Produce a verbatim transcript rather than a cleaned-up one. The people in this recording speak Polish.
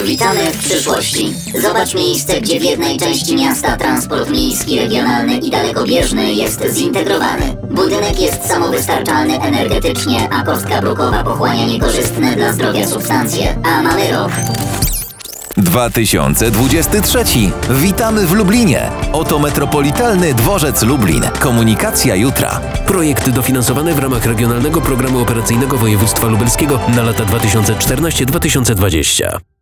Witamy w przyszłości. Zobacz miejsce, gdzie w jednej części miasta transport miejski, regionalny i dalekobieżny jest zintegrowany. Budynek jest samowystarczalny energetycznie, a kostka brukowa pochłania niekorzystne dla zdrowia substancje. A mamy rok dwa tysiące dwudziesty trzeci. Witamy w Lublinie. Oto Metropolitalny Dworzec Lublin. Komunikacja jutra. Projekt dofinansowany w ramach Regionalnego Programu Operacyjnego Województwa Lubelskiego na lata dwa tysiące czternaście do dwa tysiące dwudziestego.